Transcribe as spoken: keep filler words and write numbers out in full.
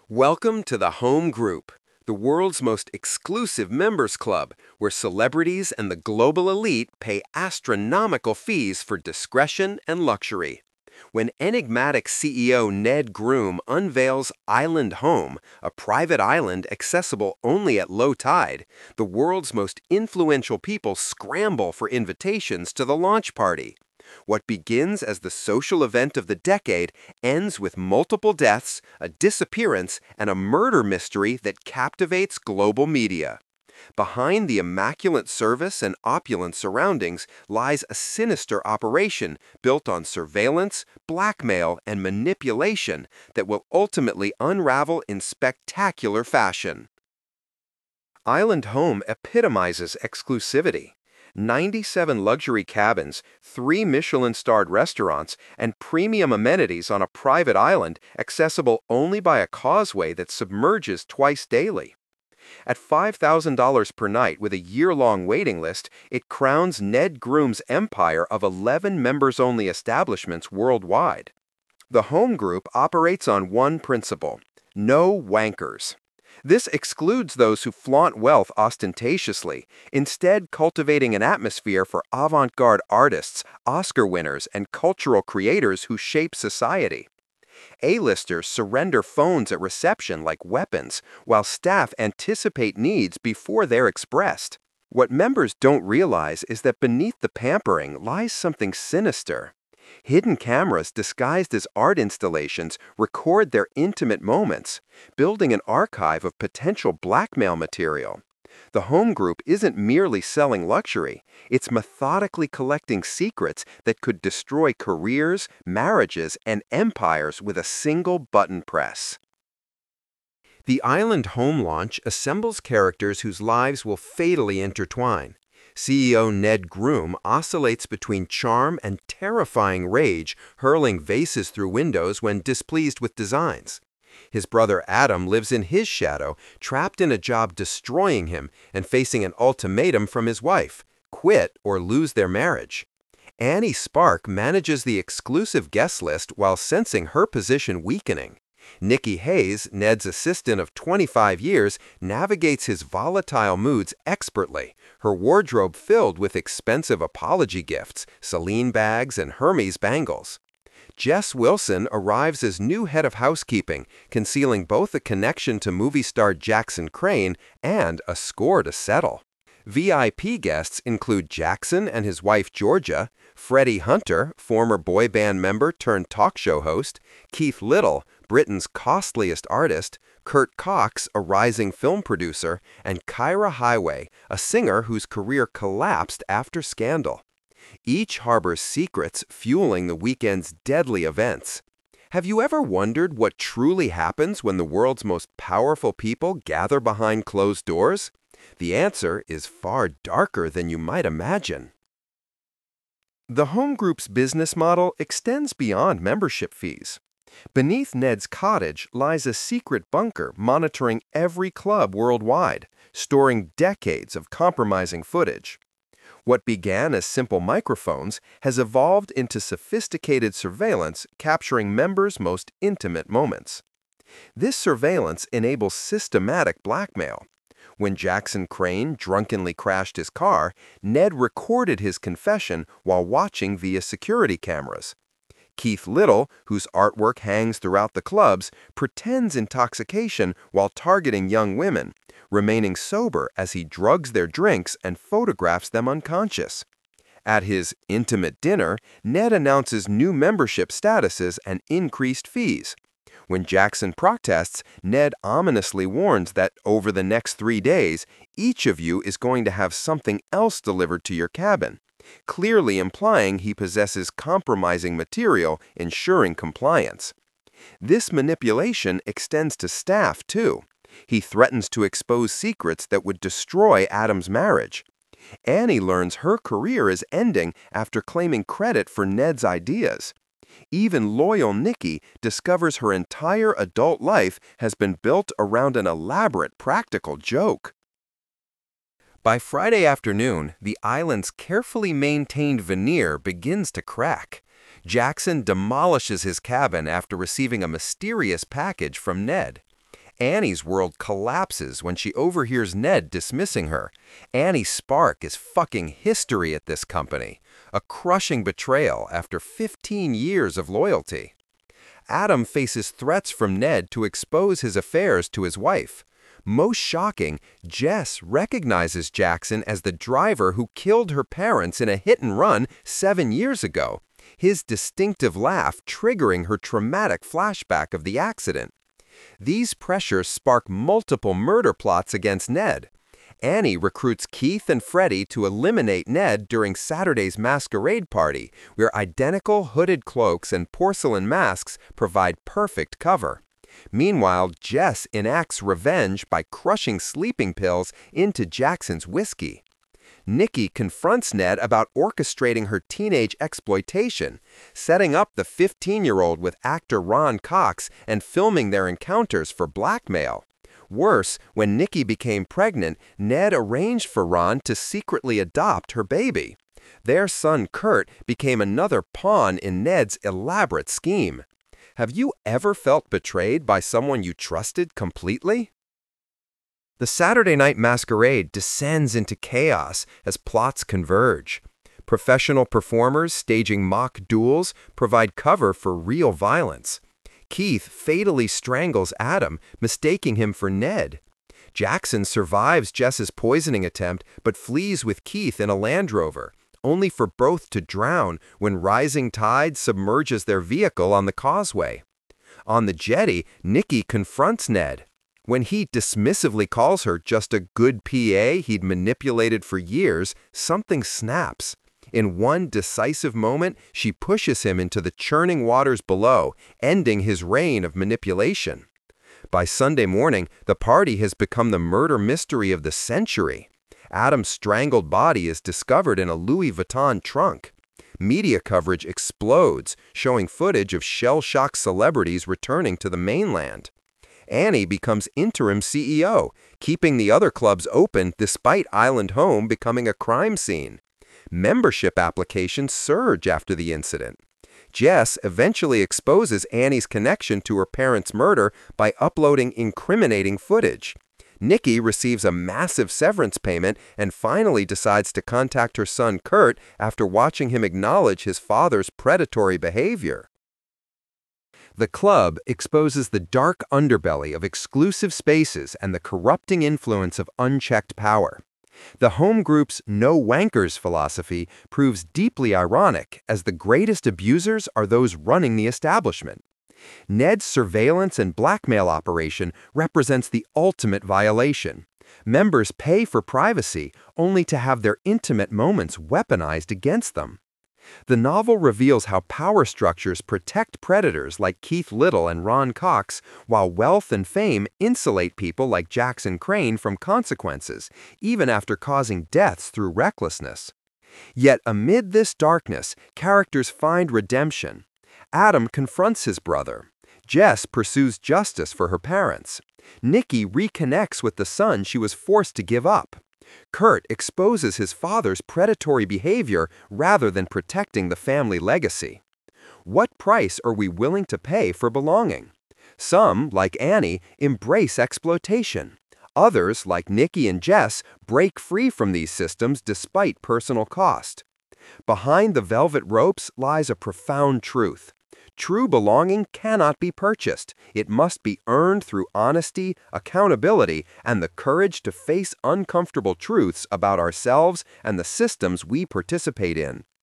Welcome to the Home Group, the world's most exclusive members club, where celebrities and the global elite pay astronomical fees for discretion and luxury. When enigmatic C E O Ned Groom unveils Island Home, a private island accessible only at low tide, the world's most influential people scramble for invitations to the launch party. What begins as the social event of the decade ends with multiple deaths, a disappearance, and a murder mystery that captivates global media. Behind the immaculate service and opulent surroundings lies a sinister operation built on surveillance, blackmail, and manipulation that will ultimately unravel in spectacular fashion. Island Home epitomizes exclusivity. ninety-seven luxury cabins, three Michelin-starred restaurants, and premium amenities on a private island accessible only by a causeway that submerges twice daily. At five thousand dollars per night with a year-long waiting list, it crowns Ned Groom's empire of eleven members-only establishments worldwide. The Home Group operates on one principle: no wankers. This excludes those who flaunt wealth ostentatiously, instead cultivating an atmosphere for avant-garde artists, Oscar winners, and cultural creators who shape society. A-listers surrender phones at reception like weapons, while staff anticipate needs before they're expressed. What members don't realize is that beneath the pampering lies something sinister. Hidden cameras disguised as art installations record their intimate moments, building an archive of potential blackmail material. The Home Group isn't merely selling luxury, it's methodically collecting secrets that could destroy careers, marriages, and empires with a single button press. The Island Home launch assembles characters whose lives will fatally intertwine. C E O Ned Groom oscillates between charm and terrifying rage, hurling vases through windows when displeased with designs. His brother Adam lives in his shadow, trapped in a job destroying him and facing an ultimatum from his wife: quit or lose their marriage. Annie Spark manages the exclusive guest list while sensing her position weakening. Nikki Hayes, Ned's assistant of twenty-five years, navigates his volatile moods expertly, her wardrobe filled with expensive apology gifts, Celine bags, and Hermes bangles. Jess Wilson arrives as new head of housekeeping, concealing both a connection to movie star Jackson Crane and a score to settle. V I P guests include Jackson and his wife Georgia, Freddie Hunter, former boy band member turned talk show host, Keith Little, Britain's costliest artist, Kurt Cox, a rising film producer, and Kyra Highway, a singer whose career collapsed after Scandal. Each harbors secrets fueling the weekend's deadly events. Have you ever wondered what truly happens when the world's most powerful people gather behind closed doors? The answer is far darker than you might imagine. The Home Group's business model extends beyond membership fees. Beneath Ned's cottage lies a secret bunker monitoring every club worldwide, storing decades of compromising footage. What began as simple microphones has evolved into sophisticated surveillance capturing members' most intimate moments. This surveillance enables systematic blackmail. When Jackson Crane drunkenly crashed his car, Ned recorded his confession while watching via security cameras. Keith Little, whose artwork hangs throughout the clubs, pretends intoxication while targeting young women, remaining sober as he drugs their drinks and photographs them unconscious. At his intimate dinner, Ned announces new membership statuses and increased fees. When Jackson protests, Ned ominously warns that over the next three days, each of you is going to have something else delivered to your cabin, clearly implying he possesses compromising material ensuring compliance. This manipulation extends to staff, too. He threatens to expose secrets that would destroy Adam's marriage. Annie learns her career is ending after claiming credit for Ned's ideas. Even loyal Nikki discovers her entire adult life has been built around an elaborate practical joke. By Friday afternoon, the island's carefully maintained veneer begins to crack. Jackson demolishes his cabin after receiving a mysterious package from Ned. Annie's world collapses when she overhears Ned dismissing her. Annie Spark is fucking history at this company, a crushing betrayal after fifteen years of loyalty. Adam faces threats from Ned to expose his affairs to his wife. Most shocking, Jess recognizes Jackson as the driver who killed her parents in a hit-and-run seven years ago, his distinctive laugh triggering her traumatic flashback of the accident. These pressures spark multiple murder plots against Ned. Annie recruits Keith and Freddie to eliminate Ned during Saturday's masquerade party, where identical hooded cloaks and porcelain masks provide perfect cover. Meanwhile, Jess enacts revenge by crushing sleeping pills into Jackson's whiskey. Nikki confronts Ned about orchestrating her teenage exploitation, setting up the fifteen-year-old with actor Ron Cox and filming their encounters for blackmail. Worse, when Nikki became pregnant, Ned arranged for Ron to secretly adopt her baby. Their son Kurt became another pawn in Ned's elaborate scheme. Have you ever felt betrayed by someone you trusted completely? The Saturday Night Masquerade descends into chaos as plots converge. Professional performers staging mock duels provide cover for real violence. Keith fatally strangles Adam, mistaking him for Ned. Jackson survives Jess's poisoning attempt but flees with Keith in a Land Rover, only for both to drown when rising tide submerges their vehicle on the causeway. On the jetty, Nikki confronts Ned. When he dismissively calls her just a good P A he'd manipulated for years, something snaps. In one decisive moment, she pushes him into the churning waters below, ending his reign of manipulation. By Sunday morning, the party has become the murder mystery of the century. Adam's strangled body is discovered in a Louis Vuitton trunk. Media coverage explodes, showing footage of shell-shocked celebrities returning to the mainland. Annie becomes interim C E O, keeping the other clubs open despite Island Home becoming a crime scene. Membership applications surge after the incident. Jess eventually exposes Annie's connection to her parents' murder by uploading incriminating footage. Nikki receives a massive severance payment and finally decides to contact her son Kurt after watching him acknowledge his father's predatory behavior. The club exposes the dark underbelly of exclusive spaces and the corrupting influence of unchecked power. The home group's no wankers philosophy proves deeply ironic, as the greatest abusers are those running the establishment. Ned's surveillance and blackmail operation represents the ultimate violation. Members pay for privacy only to have their intimate moments weaponized against them. The novel reveals how power structures protect predators like Keith Little and Ron Cox, while wealth and fame insulate people like Jackson Crane from consequences, even after causing deaths through recklessness. Yet amid this darkness, characters find redemption. Adam confronts his brother. Jess pursues justice for her parents. Nikki reconnects with the son she was forced to give up. Kurt exposes his father's predatory behavior rather than protecting the family legacy. What price are we willing to pay for belonging? Some, like Annie, embrace exploitation. Others, like Nikki and Jess, break free from these systems despite personal cost. Behind the velvet ropes lies a profound truth. True belonging cannot be purchased. It must be earned through honesty, accountability, and the courage to face uncomfortable truths about ourselves and the systems we participate in.